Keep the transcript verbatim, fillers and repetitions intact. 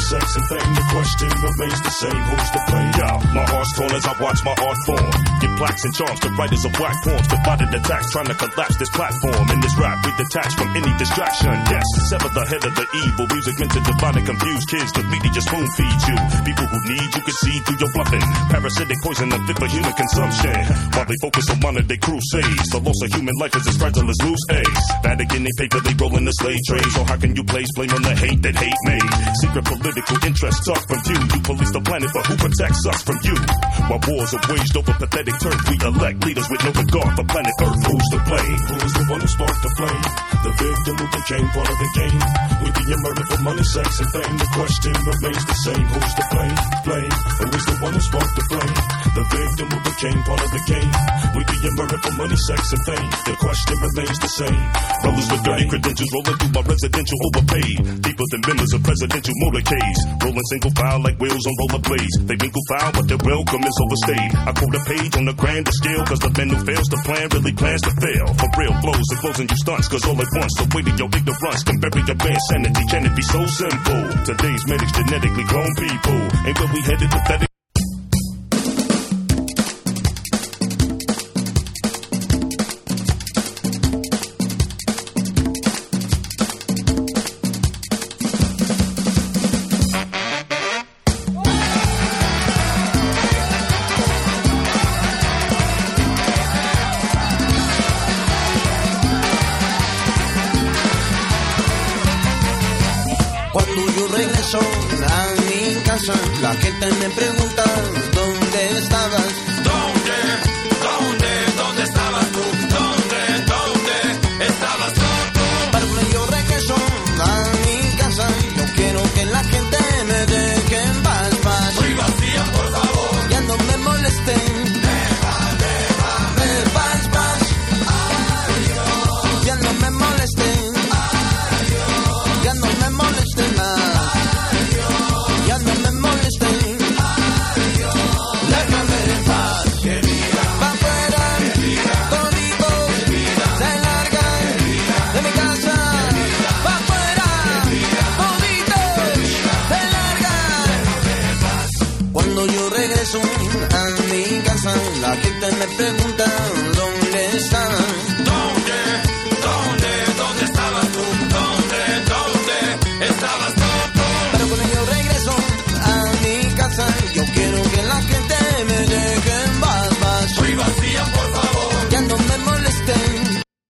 sex, and fame. The question remains the same, who's to blame? Yeah, my heart's torn as I watch my art form. Get plaques and charms to writers of whack forms. Divided attacks trying to collapse this platform. In this rap, we detach from any distraction. Yes, sever the head of the evil. Music meant to divide and confuse kids. The media spoon feeds you. People who need you can see through your bluffing. Parasitic poison unfit for human consumption. While they focus on modern day crusades. The loss of human life is as fragile as loose eggs. Vatican, they paper, they roll in the slave trade. So how can you place blame on the hate that hate made? Secret political interests tuck from you. You police the planet, but who protects us from you? While wars are waged over pathetic turf, we elect leaders with no regard for planet Earth. Who's to blame? Who is the one who sparked the flame? The victim who became part of the game. We being murdered for money, sex, and fame. The question remains the same. Who's to blame? Blame. Who is the one who sparked the flame? The victim who became part of the game. We being murdered for money, sex, and fame. The question remains the same. Brothers with dirty credentials rolling through my residential overpaid. Deeper than members of presidential motorcades. Rolling single file like wheels on rollerblades. They winkle foul, but their welcome is overstayed. I quote a page on the grander scale, cause the man who fails to plan really plans to fail. For real blows and closing you stunts, cause all at once the weight of your ignorance can bury your bad sanity. Can it be so simple? Today's medics genetically grown people. Ain't where we headed pathetic. La gente me pregunta, ¿dónde estabas? ¿Dónde? ¿Dónde? ¿Dónde estabas tú? ¿Dónde? ¿Dónde estabas tú? Pero yo regreso a mi casa. Yo quiero que la gente me deje en paz, paz. Privacidad, por favor. Ya no me molesten. Deja, deja. Me paz, paz. Adiós. Ya no me molesten. Adiós. Ya no me molesten más. Ya no me molesten. Adiós. Déjame en paz. Que vida. Pa' afuera. Que vida. Todito. Que vida. Se largan. Que vida. De mi casa. Que vida. Pa' afuera. Que vida. Todito. Que vida. Se largan. Déjame en paz. Cuando yo regreso a mi casa, la gente me pregunta dónde estaban.